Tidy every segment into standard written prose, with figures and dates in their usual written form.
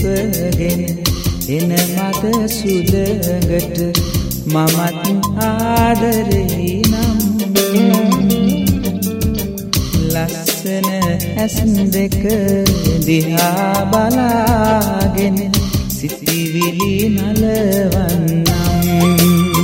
සිපගෙන එන මද සුළඟට මමත් ආදරේ නම් ලස්සන ඇස් දෙක දිහා බලාගෙන සිතිවිලි නලවන්නම්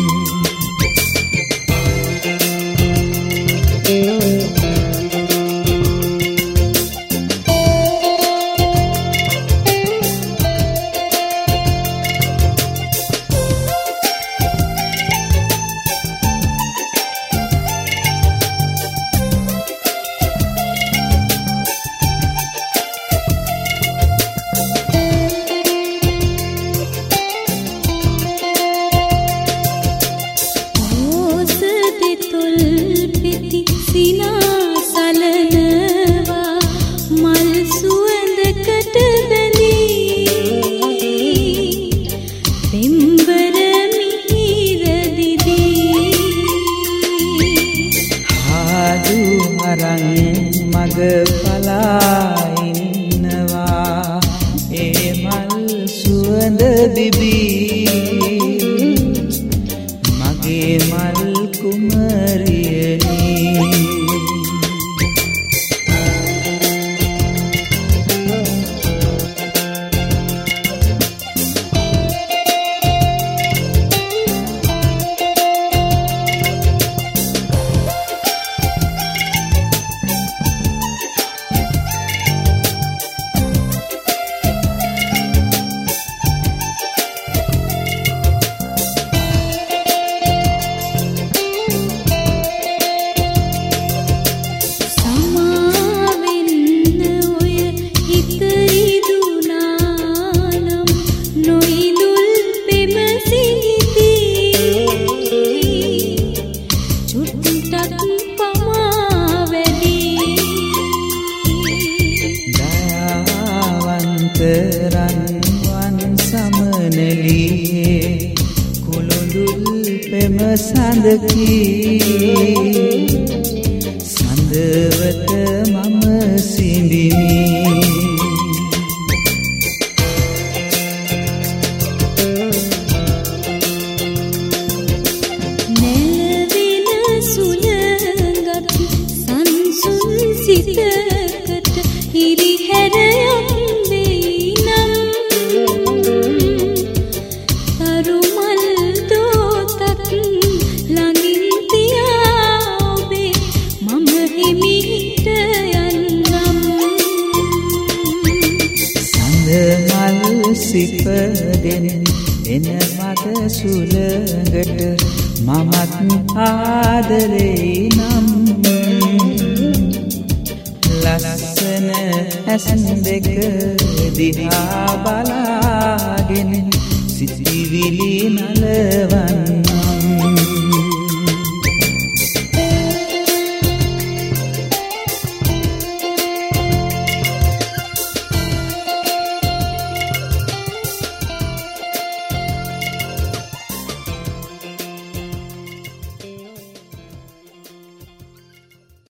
මග පලාඉන්නවා ඒ මල් සුවඳ දිදී මගේ මල් කුමරියනී රන්වන් සමනලියේ කුළුඳුල් පෙම සඳකී සඳවත මම සිඳිමි නැලවෙන සුළඟත් සංසුන් සිතකට හිරිහැරයක් සිපගෙන එන මද සුළඟට මමත් ආදරේ නම් ලස්සන ඇස් දෙක දිහා බලාගෙන සිතිවිලි නලවන්න